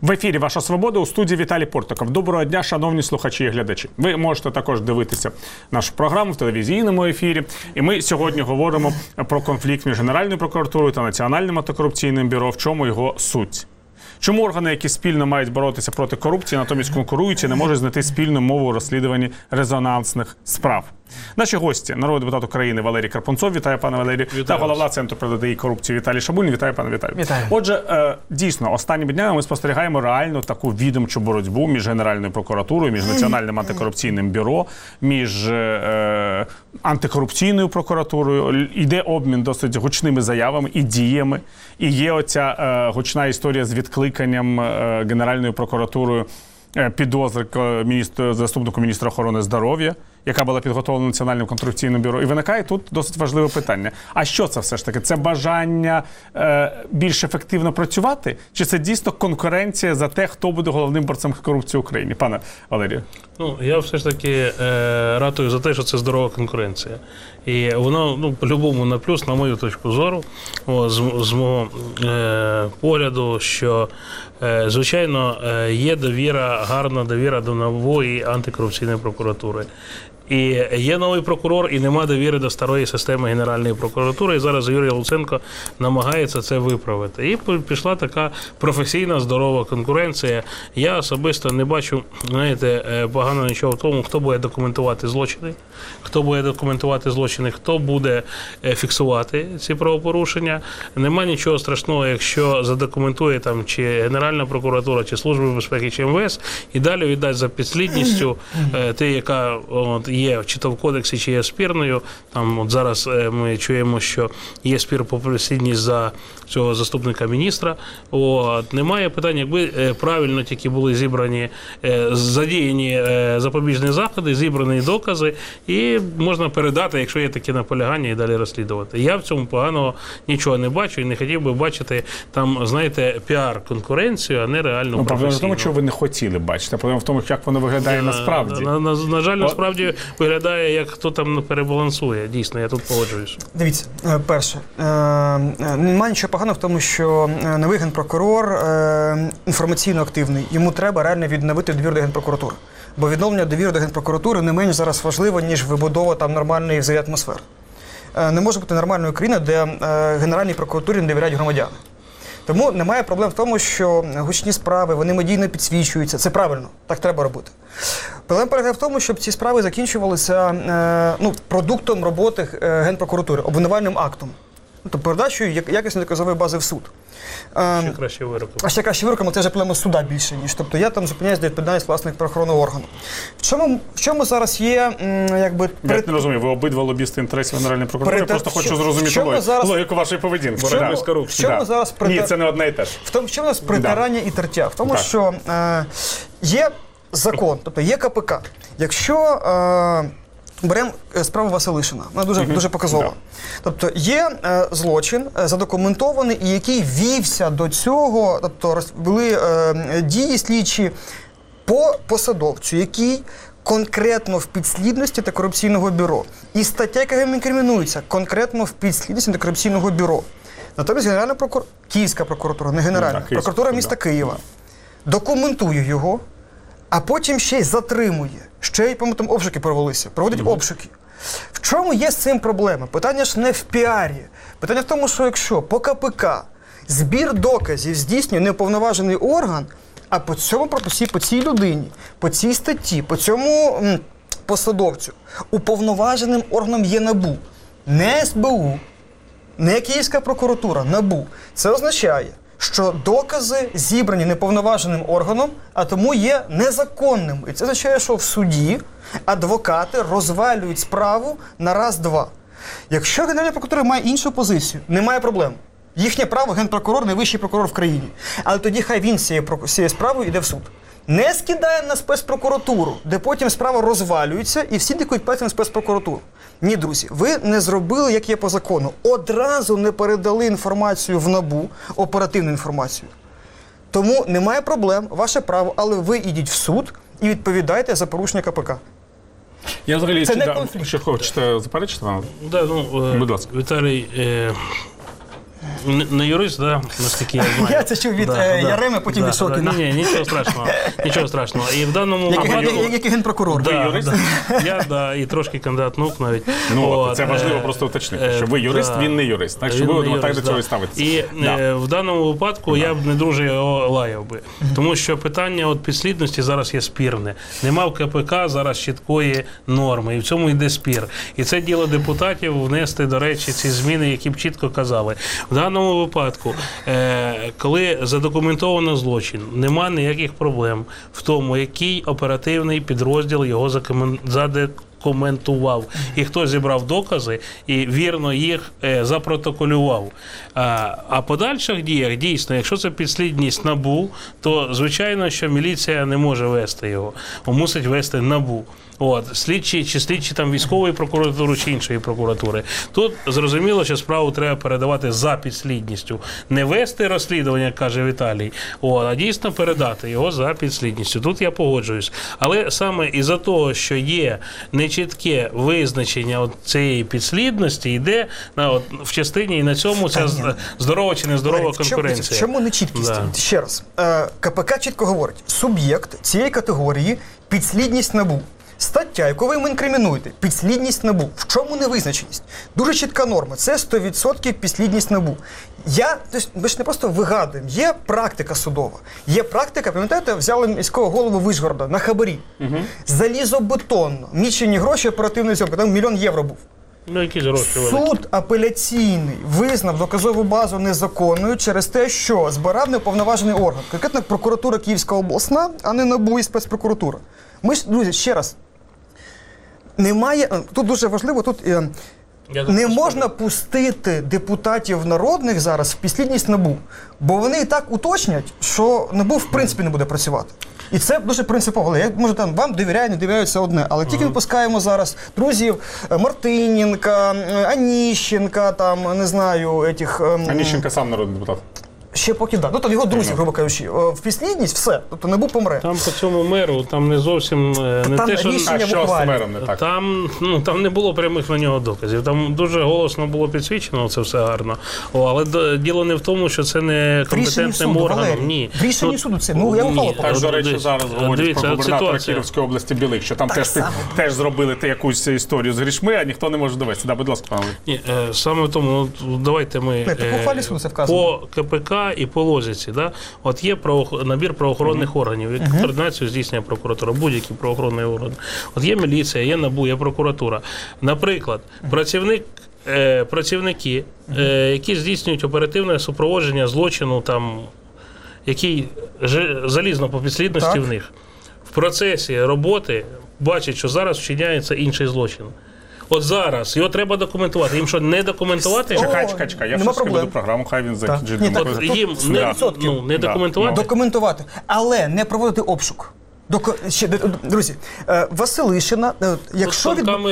В ефірі «Ваша свобода», у студії Віталій Портников. Доброго дня, шановні слухачі і глядачі. Ви можете також дивитися нашу програму в телевізійному ефірі. І ми сьогодні говоримо про конфлікт між Генеральною прокуратурою та Національним антикорупційним бюро. В чому його суть? Чому органи, які спільно мають боротися проти корупції, натомість конкурують і не можуть знайти спільну мову у розслідуванні резонансних справ? Наші гості – народний депутат України Валерій Карпунцов, вітаю, пане Валерію, та голова Центру протидії корупції Віталій Шабунін, вітаю, пане Віталію. Вітаю. Отже, дійсно, останніми днями ми спостерігаємо реальну таку відомчу боротьбу між Генеральною прокуратурою, між Національним антикорупційним бюро, між антикорупційною прокуратурою. Йде обмін досить гучними заявами і діями. І є оця гучна історія з відкликанням Генеральною прокуратурою підозри заступнику міністра охорони здоров'я, яка була підготовлена Національним антикорупційним бюро. І виникає тут досить важливе питання. А що це все ж таки? Це бажання більш ефективно працювати? Чи це дійсно конкуренція за те, хто буде головним борцем корупції в Україні? Пане Валерію. Ну, я все ж таки ратую за те, що це здорова конкуренція. І воно, по-любому на плюс, на мою точку зору, з мого погляду, що, звичайно, є довіра, гарна довіра до нової антикорупційної прокуратури. І є новий прокурор, і нема довіри до старої системи Генеральної прокуратури. І зараз Юрій Луценко намагається це виправити. І пішла така професійна, здорова конкуренція. Я особисто не бачу, погано нічого в тому, хто буде документувати злочини, хто буде фіксувати ці правопорушення. Нема нічого страшного, якщо задокументує там чи Генеральна прокуратура, чи Служба безпеки, чи МВС, і далі віддасть за підслідністю, яка є чи то в кодексі, чи є спірною. Там от зараз ми чуємо, що є спір по підслідність за цього заступника міністра. Немає питань, якби правильно тільки були зібрані, задіяні запобіжні заходи, зібрані докази, і можна передати, якщо є такі наполягання, і далі розслідувати. Я в цьому поганого нічого не бачу і не хотів би бачити там, піар-конкуренцію, а не реальну професійну. Проблема в тому, що ви не хотіли бачити, а проблема в тому, як воно виглядає насправді. На жаль, насправді виглядає, як хто там перебалансує. Дійсно, я тут погоджуюся. Дивіться, перше, немає нічого поганого в тому, що новий генпрокурор інформаційно активний. Йому треба реально відновити довіру до генпрокуратури. Бо відновлення довіри до генпрокуратури не менш зараз важливо, ніж вибудова там нормальної взаємосфери. Не може бути нормальної країни, де Генеральній прокуратурі не довіряють громадяни. Тому немає проблем в тому, що гучні справи, вони медійно підсвічуються. Це правильно, так треба робити. Проблема полягає в тому, щоб ці справи закінчувалися продуктом роботи Генпрокуратури, обвинувальним актом. Тобто передачою якісної доказової бази в суд. Ще краще вироком. А ще краще вироком, це вже проблема суда більше, ніж. Тобто я там зупиняюсь до відповідальності власних правоохоронного органу. В чому зараз є, Я не розумію, ви обидва лобісти інтересів Генеральної прокуратури, я просто хочу зрозуміти логіку вашої поведінки. Ні, це не одне і те ж. В чому у нас притирання і тертя? В тому, що є закон, тобто є КПК. Якщо беремо справу Василишина, вона дуже показова. Тобто є злочин задокументований, і який вівся до цього, тобто були дії слідчі по посадовцю, який конкретно в підслідності антикорупційного бюро. І стаття, яка інкримінується, конкретно в підслідності антикорупційного бюро. Натомість Генеральна прокуратура, Київська прокуратура, не Генеральна, прокуратура міста Києва документує його, а потім ще й затримує. Ще й, по-моєму, там обшуки провелися, проводять обшуки. В чому є з цим проблема? Питання ж не в піарі. Питання в тому, що якщо по КПК збір доказів здійснює неуповноважений орган, а по цій людині, по цій статті, по цьому посадовцю, уповноваженим органом є НАБУ, не СБУ, не Київська прокуратура, НАБУ. Це означає, що докази зібрані неповноваженим органом, а тому є незаконними. І це означає, що в суді адвокати розвалюють справу на раз-два. Якщо Генеральна прокуратура має іншу позицію, немає проблем. Їхнє право, генпрокурор – найвищий прокурор в країні. Але тоді хай він з цією справою йде в суд. Не скидає на спецпрокуратуру, де потім справа розвалюється і всі тикають пальцем на спецпрокуратуру. Ні, друзі, ви не зробили, як є по закону. Одразу не передали інформацію в НАБУ, оперативну інформацію. Тому немає проблем, ваше право, але ви йдіть в суд і відповідайте за порушення КПК. Я взагалі, це не конфлікт. Ще хочете заперечити вам? Будь ласка. Віталій, Не юрист, да, наскільки я знаю. Я це чув від Яреми, потім від Шокіна. Ні, нічого страшного. І в даному випадку... Як і генпрокурор. Ви юрист? Я, і трошки кандидат наук навіть. Це важливо просто уточнити, що ви юрист, він не юрист. Так що ви так до цього і ставитеся. І в даному випадку я б не дуже його лаяв би. Тому що питання підслідності зараз є спірне. Нема в КПК зараз чіткої норми, і в цьому йде спір. І це діло депутатів внести, до речі, ці зміни, які б чітко казали. В даному випадку, коли задокументовано злочин, нема ніяких проблем в тому, який оперативний підрозділ його задокументував. І хто зібрав докази і вірно їх запротоколював. А подальших діях, дійсно, якщо це підслідність НАБУ, то, звичайно, що міліція не може вести його. Мусить вести НАБУ. Слідчі там військової прокуратури чи іншої прокуратури. Тут зрозуміло, що справу треба передавати за підслідністю. Не вести розслідування, як каже Віталій, а дійсно передати його за підслідністю. Тут я погоджуюсь. Але саме із-за того, що є нечітке визначення цієї підслідності, йде в частині і на цьому ця здорова чи нездорова конкуренція. Чому нечіткість? Ще раз. КПК чітко говорить, суб'єкт цієї категорії – підслідність НАБУ. Стаття, яку ви їм інкримінуєте, підслідність НАБУ. В чому невизначеність? Дуже чітка норма. Це 100% підслідність НАБУ. Ми ж не просто вигадуємо. Є практика судова. Є практика, пам'ятаєте, взяли міського голову Вишгорода на хабарі. Залізобетонно. Мічені гроші, оперативної зйомки. Там 1 000 000 євро був. Якісь гроші великі. Суд апеляційний визнав доказову базу незаконною через те, що збирав неуповноважений орган. Конкретно прокуратура Київська обласна, а не НАБУ і спецпрокуратура. Ми ж, друзі, ще раз, немає, тут дуже важливо, тут не можна пустити депутатів народних зараз в підслідність НАБУ, бо вони і так уточнять, що НАБУ в принципі не буде працювати. І це дуже принципово. Я, може, там вам довіряю, не довіряю, це одне. Але тільки ми пускаємо зараз друзів Мартиненка, Аніщенка, там, не знаю, етих... Аніщенка сам народний депутат. Ще поки да. Там його друзі, грубо кажучи. В підслідність все. Тобто НАБУ помре. Там по цьому меру, там не зовсім не там те, що... рішення з мером не так? Там не було прямих на нього доказів. Там дуже голосно було підсвічено, це все гарно. Але діло не в тому, що це не компетентним органом. Ні. В рішенні суду це. Я ухвалу покажу. Так, до речі, зараз говорять про губернатора Кіровської області Білик, що там теж зробили якусь історію з грішми, а ніхто не може довести. Будь ласка, пане. Ні, саме в тому, давайте ми по КПК і по логіці. Є набір правоохоронних органів, які координацію здійснює прокуратура, будь-які правоохоронні органи. Є міліція, є НАБУ, є прокуратура. Наприклад, працівники, які здійснюють оперативне супроводження злочину, який залізно по підслідності в них, в процесі роботи бачать, що зараз вчиняється інший злочин. Зараз його треба документувати. Їм що, не документувати? Чекай. Я все веду програму, хай він закінчить. Їм не документувати? Документувати, але не проводити обшук. Друзі, Василишина, якщо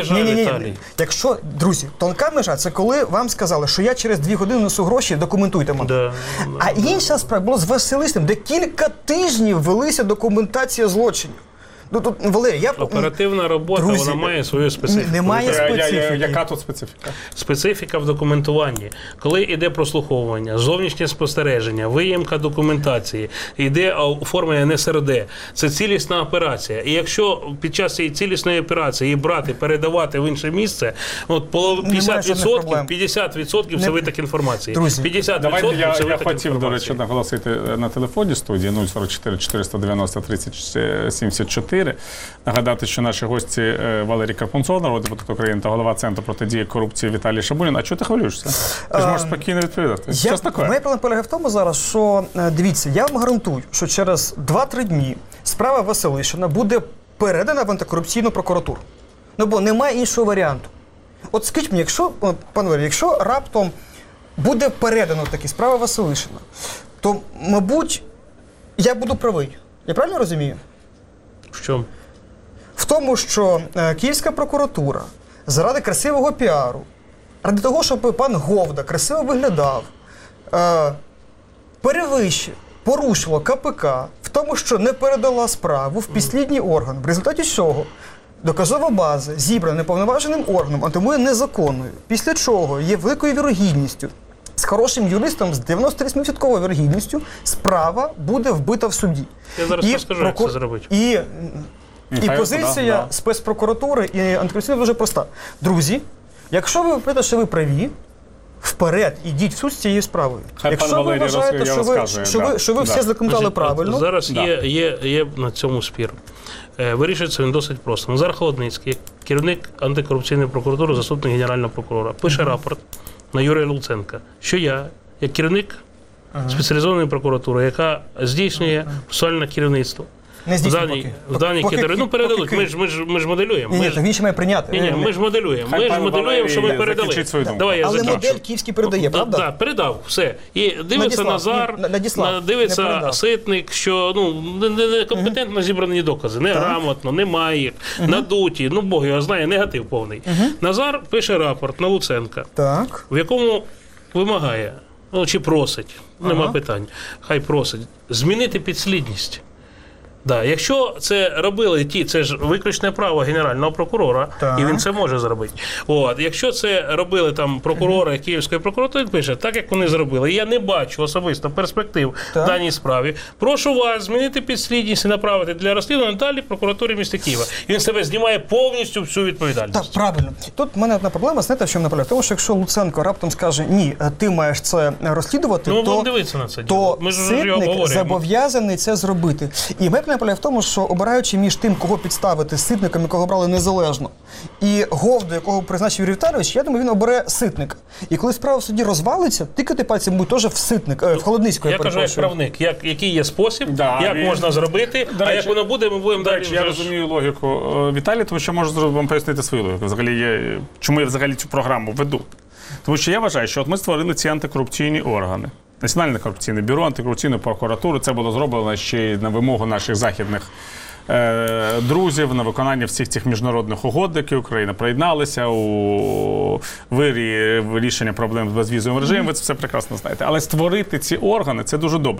друзі, тонка межа, це коли вам сказали, що я через 2 години несу гроші, документуйте мене. А інша справа була з Василишиним, де кілька тижнів велися документація злочинів. Валерій, оперативна робота, вона має свою специфіку. Немає специфіки. Яка тут специфіка? Специфіка в документуванні. Коли йде прослуховування, зовнішнє спостереження, виїмка документації, йде оформлення НСРД, це цілісна операція. І якщо під час цієї цілісної операції її брати, передавати в інше місце, 50% це виток інформації. 50% Давайте я виток хотів, до речі, наголосити на телефоні студії 044 490 3074. Нагадати, що наші гості Валерій Карпунцов, народний депутат України та голова Центру протидії корупції Віталій Шабунін. А чого ти хвилюєшся? Ти ж можеш спокійно відповідати. Моя проблема полягає в тому зараз, що, дивіться, я вам гарантую, що через 2-3 дні справа Василишина буде передана в антикорупційну прокуратуру. Бо немає іншого варіанту. От скажіть мені, пане Валерій, якщо раптом буде передано такі справа Василишина, то, мабуть, я буду правий. Я правильно розумію? В чому? В тому, що Київська прокуратура заради красивого піару, ради того, щоб пан Говда красиво виглядав, порушило КПК в тому, що не передала справу в підслідній орган, в результаті чого доказова база зібрана неповноваженим органом, а тому є незаконною. Після чого є великою вірогідністю, з хорошим юристом, з 98% вірогідністю справа буде вбита в суді. Я зараз розкажу, як це зробити. І Нехай позиція да. спецпрокуратури і антикорупційної дуже проста. Друзі, якщо ви вважаєте, що ви праві, вперед, ідіть в суд з цією справою. Хай Якщо пан ви Валерій вважаєте, розказує, що ви все задокументували правильно, Зараз є на цьому спір. Вирішується він досить просто. Назар Холодницький, як керівник антикорупційної прокуратури, заступник генерального прокурора, пише рапорт на Юрія Луценка, що я, як керівник спеціалізованої прокуратури, яка здійснює процесуальне керівництво, не здійснює поки. в даній категорії. Ну, передадуть, поки- ми ж моделюємо. Ні, він ще має прийняти. Ні, ми ж моделюємо. Хай Ми ж пан моделюємо, що ми Валерій передали. закінчить свою думку. Давай я Але закінчу. модель київський передає, правда? Так, передав, все. І дивиться Надіслав, Назар, надіслав, не дивиться передав. Ситник, що некомпетентно зібрані докази, неграмотно, немає їх, надуті, ну Бог його знає, негатив повний. Назар пише рапорт на Луценка, Так. в якому вимагає, ну чи просить, нема питань, хай просить, змінити підслідність. Да, якщо це робили це ж виключне право генерального прокурора, Так. і він це може зробити. От, якщо це робили там прокурори Київської прокуратури, він пише, так як вони зробили, я не бачу особисто перспектив Так. в даній справі, прошу вас змінити підслідність і направити для розслідування далі прокуратурі міста Києва. І він себе знімає повністю всю відповідальність. Так, правильно. Тут в мене одна проблема, знаєте, в чому наполягає? В тому, що якщо Луценко раптом скаже, ні, ти маєш це розслідувати, Ну, то, будемо дивитися на це то діло. Ми ж вже його Ситник обговорюємо. зобов'язаний це зробити. І мене наполягає в тому, що обираючи між тим, кого підставити, Ситником, якого брали незалежно, і Говду, якого призначив Юрій Віталійович, я думаю, він обере Ситника. І коли справа в суді розвалиться, тикати пальцем будуть теж в Ситник, в Холодницького, Я кажу, як перепрошую. правник, який є спосіб, Да, як він- можна зробити, До а речі- як воно буде, ми будемо До далі. речі, я вже ж- розумію логіку Віталія, тому що можу вам пояснити свою логіку. Взагалі, чому я взагалі цю програму веду. Тому що я вважаю, що от ми створили ці антикорупційні органи. Національне корупційне бюро, антикорупційну прокуратуру. Це було зроблено ще й на вимогу наших західних друзів, на виконання всіх цих міжнародних угод, до яких Україна приєдналася у вирі рішення проблем з безвізовим режимом. Ви це все прекрасно знаєте. Але створити ці органи – це дуже добре.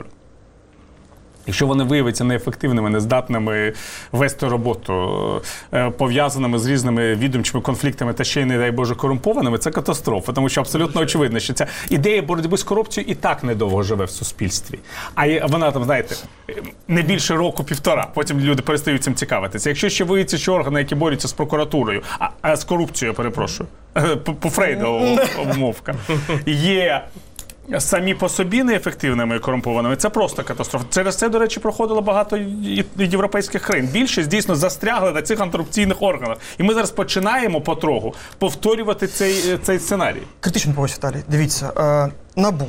Якщо вони виявляться неефективними, нездатними вести роботу, пов'язаними з різними відомчими конфліктами та ще й, не дай Боже, корумпованими, це катастрофа. Тому що абсолютно очевидно, що ця ідея боротьби з корупцією і так недовго живе в суспільстві. А вона там, знаєте, не більше року-півтора. Потім люди перестають цим цікавитися. Якщо ще виявиться, що органи, які борються з прокуратурою, з корупцією, я перепрошую, по Фрейду обмовка, є самі по собі неефективними і корумпованими, це просто катастрофа. Через це, до речі, проходило багато європейських країн. Більшість дійсно застрягли на цих антикорупційних органах. І ми зараз починаємо потроху повторювати цей сценарій. Критично поводься, Віталій. Дивіться, НАБУ.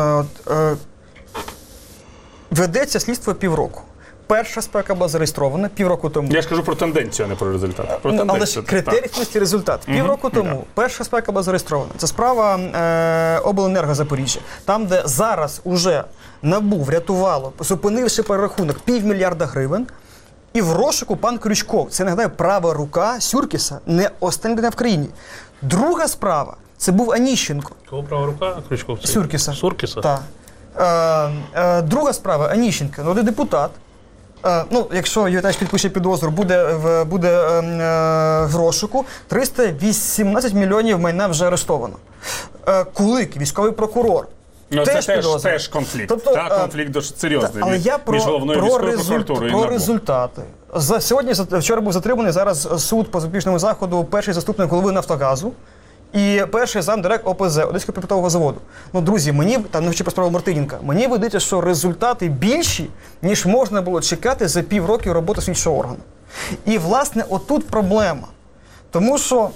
Ведеться слідство півроку. Перша справа була зареєстрована півроку тому. Я ж кажу про тенденцію, а не про результат. Про Але тенденцію. ж критерій це результат. Півроку тому перша справа була зареєстрована. Це справа Обленерго Запоріжжя. Там, де зараз уже НАБУ врятувало, зупинивши перерахунок, $500 мільярда. І в розшуку пан Крючков. Це, нагадаю, права рука Сюркіса, не остання людина в країні. Друга справа – це був Аніщенко. Кого права рука? Крючков. Сюркіса. Суркіса? Так. Друга справа – Аніщенко. Ну, депутат. Якщо Юрій підпише підозру, буде в розшуку. 318 мільйонів майна вже арештовано. Кулик, військовий прокурор. Ну, це теж конфлікт. Тобто, конфлікт дуже серйозний але я між головною військовою прокуратурою і НАБУ. результати. Вчора був затриманий зараз суд по запобіжному заходу, перший заступник голови Нафтогазу і перший замдирект ОПЗ, Одеського припортового заводу. Ну, друзі, там не вчи про справу Мартиненка, мені видається, що результати більші, ніж можна було чекати за півроку роботи слідчого органу. І, власне, отут проблема. Тому що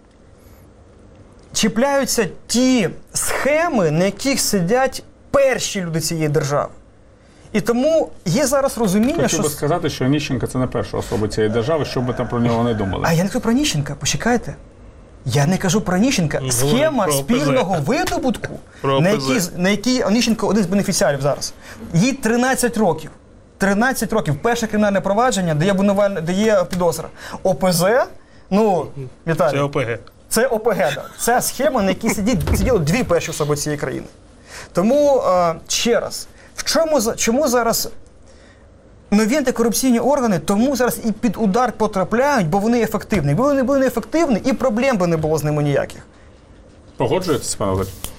чіпляються ті схеми, на яких сидять перші люди цієї держави. І тому є зараз розуміння, Хочу би сказати, що Аніщенко – це не перша особа цієї держави, що би там про нього не думали. А я не кажу про Аніщенка, почекайте. Я не кажу про Аніщенка. Схема спільного видобутку, на якій Аніщенко один з бенефіціарів зараз. Їй 13 років. 13 років. Перше кримінальне провадження, де є підозра. ОПЗ, Віталій. Це ОПГ. Це ОПГ, так. Це схема, на якій сиділи дві перші особи цієї країни. Тому, ще раз, чому зараз нові антикорупційні органи тому зараз і під удар потрапляють, бо вони ефективні. Якби вони були неефективні, і проблем би не було з ними ніяких. Погоджуєтесь, пане Олег?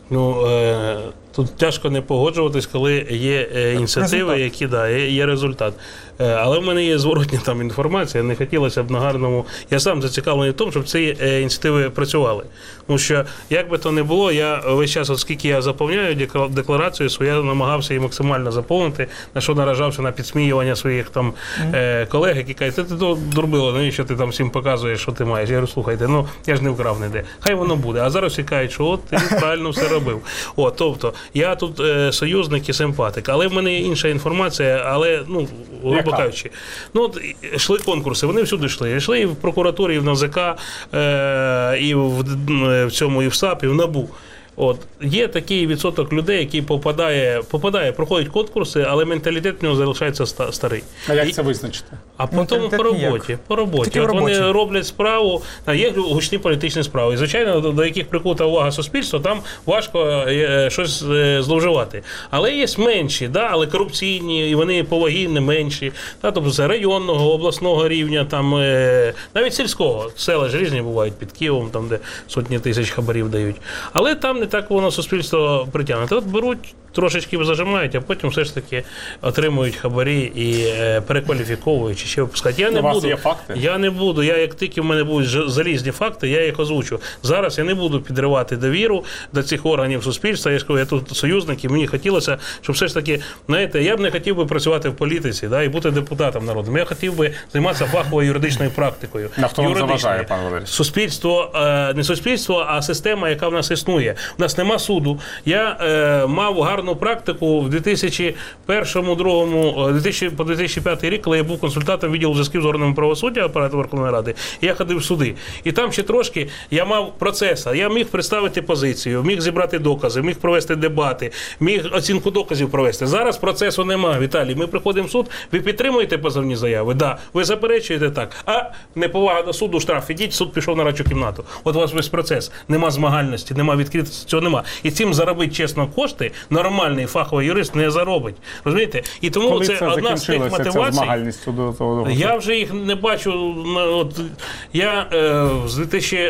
Тут тяжко не погоджуватись, коли є ініціативи, які є результат. Але в мене є зворотня там інформація, не хотілося б на гарному. Я сам зацікавлений в тому, щоб ці ініціативи працювали. Тому що, як би то не було, я весь час, оскільки я заповняю декларацію свою, я намагався її максимально заповнити, на що наражався на підсміювання своїх там колег, які кажуть, ти дурбило, навіщо ти там всім показуєш, що ти маєш? Я говорю, слухайте, я ж не вкрав ніде. Хай воно буде. А зараз всі кажуть, що от ти правильно все робив. Тобто, я тут союзник і симпатик. Але в мене є інша інформація, але, грубо кажучи, йшли конкурси, вони всюди йшли. Йшли і в прокуратурі, і в НАЗК, і в цьому, і в САП, і в НАБУ. Є такий відсоток людей, який проходять конкурси, але менталітет в нього залишається старий. А як це визначити? А потім по роботі. Вони роблять справу, є гучні політичні справи. І, звичайно, до яких прикута увага суспільства, там важко щось зловживати. Але є менші, але корупційні, і вони поваги не менші. Тобто це районного, обласного рівня, там, навіть сільського. Села ж різні бувають під Києвом, там, де сотні тисяч хабарів дають. Але там не так воно суспільство притягнуте. Беруть, трошечки зажимають, а потім все ж таки отримують хабарі і перекваліфіковують, чи ще випускають. У вас є факти? Я не буду. Як тільки в мене будуть залізні факти, я їх озвучу. Зараз я не буду підривати довіру до цих органів суспільства. Я ж кажу, я тут союзник, і мені хотілося, щоб все ж таки, знаєте, я б не хотів би працювати в політиці, і бути депутатом народним. Я хотів би займатися фаховою юридичною практикою. На хто вам заважає, пан Валерій? Суспільство, не суспільство, а система, яка в нас існує. У нас нема суду. Я мав гарну практику в 2005 рік, коли я був консультантом відділу зв'язків з органами правосуддя апарату Верховної Ради, і я ходив в суди. І там ще трошки я мав процеси. Я міг представити позицію, міг зібрати докази, міг провести дебати, міг оцінку доказів провести. Зараз процесу немає, Віталій. Ми приходимо в суд, ви підтримуєте позовні заяви? Да. Ви заперечуєте так. А неповага до суду, штраф, ідіть, суд пішов на радчу кімнату. От у вас весь процес. Нема змагальності, нема відкритості, цього нема. І цим заробити чесно кошти нормальний фаховий юрист не заробить. Розумієте? І тому коли це одна з тих мотивацій. Я вже їх не бачу. Я з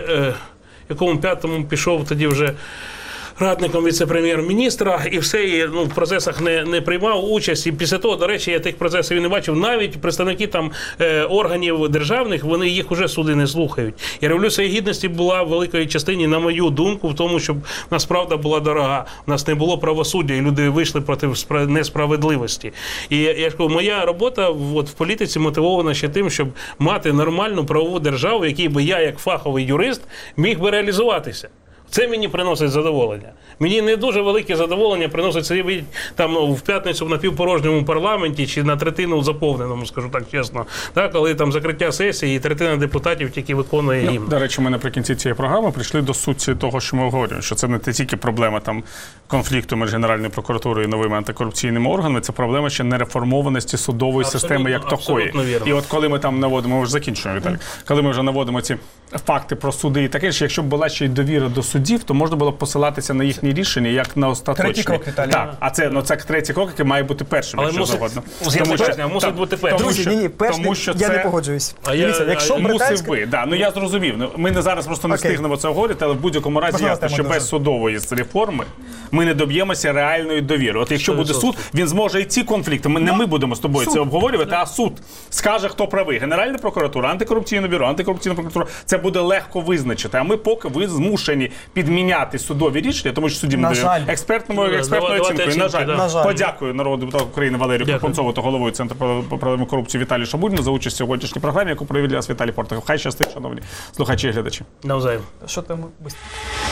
2005-му пішов тоді вже радником віце-прем'єр-міністра, і все, і в процесах не приймав участь. І після того, до речі, я тих процесів і не бачив. Навіть представники там органів державних, вони їх уже суди не слухають. І Революція Гідності була в великій частині, на мою думку, в тому, щоб у нас правда була дорога, у нас не було правосуддя, і люди вийшли проти несправедливості. І я кажу, моя робота в політиці мотивована ще тим, щоб мати нормальну правову державу, в якій би я, як фаховий юрист, міг би реалізуватися. Це мені приносить задоволення. Мені не дуже велике задоволення приносить це там в п'ятницю в напівпорожньому парламенті чи на третину заповненому, скажу так чесно. Так, коли там закриття сесії і третина депутатів тільки виконує гімн. До речі, ми наприкінці цієї програми прийшли до суті того, що ми обговорюємо, що це не тільки проблема там конфлікту між Генеральною прокуратурою і новими антикорупційними органами, це проблема ще нереформованості судової системи як такої. І от коли ми там наводимо, ми вже закінчуємо, Віталій, коли ми вже наводимо ці факти про суди і таке, що якщо б була ще й довіра до судів, то можна було б посилатися на їхні рішення як на остаточні. Третій крок, Віталій. Так, а це третій крок, який має бути першим, якщо завгодно. Мусить бути першим. Друзі, перший, я не погоджуюсь. Дивіться, якщо мусив би, я зрозумів. Ми не зараз просто не встигнемо це говорити, але в будь-якому разі ясно, що без судової реформи ми не доб'ємося реальної довіри. От якщо буде суд, він зможе і ці конфлікти, не ми будемо з тобою це обговорювати, а суд скаже, хто правий. Генеральна прокуратура, антикорупційне бюро, антикорупційна прокуратура. Це буде легко визначити. А ми поки ви змушені підміняти судові рішення, тому що судді ми даємо експертною оцінкою. На жаль. Подякую народному депутату України Валерію Карпунцову та головою Центру проблеми корупції Віталію Шабудіну за участь в сьогоднішній програмі, яку провів для вас Віталій Портников. Хай щастить, шановні слухачі і глядачі. Навзаєм. Що там?